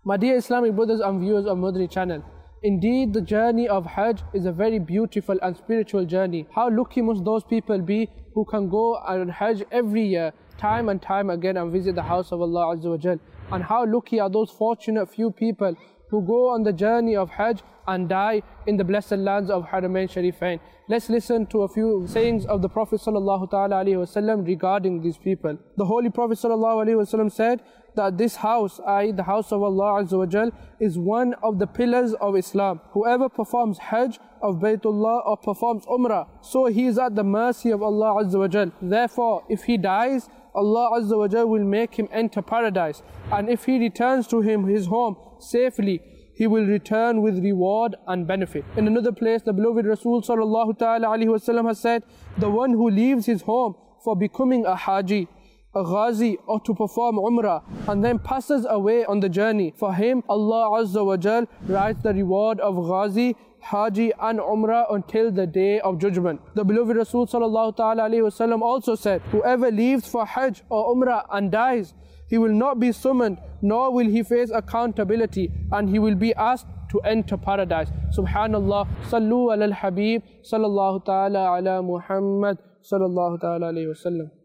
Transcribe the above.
My dear Islamic brothers and viewers of Madri channel, indeed the journey of Hajj is a very beautiful and spiritual journey. How lucky must those people be who can go on Hajj every year, time and time again, and visit the house of Allah Azza wa Jal. And how lucky are those fortunate few people who go on the journey of Hajj and die in the blessed lands of Haramain Sharifain. Let's listen to a few sayings of the Prophet ﷺ regarding these people. The Holy Prophet ﷺ said that this house, i.e. the house of Allah Azza wa Jal, is one of the pillars of Islam. Whoever performs Hajj of Baytullah or performs Umrah, so he is at the mercy of Allah Azza wa Jal. Therefore, if he dies, Allah Azza wa Jal will make him enter paradise. And if he returns to his home safely, he will return with reward and benefit. In another place, the beloved Rasul sallallahu ta'ala alaihi wasallam has said, the one who leaves his home for becoming a Haji, a Ghazi, or to perform Umrah, and then passes away on the journey, for him Allah Azza wa Jal writes the reward of Ghazi, Haji and Umrah until the day of judgment. The beloved Rasul sallallahu ta'ala alaihi wasallam also said, whoever leaves for Hajj or Umrah and dies, he will not be summoned, nor will he face accountability, and he will be asked to enter paradise. Subhanallah. Sallu ala al-Habib sallallahu ta'ala ala Muhammad sallallahu ta'ala alayhi wa sallam.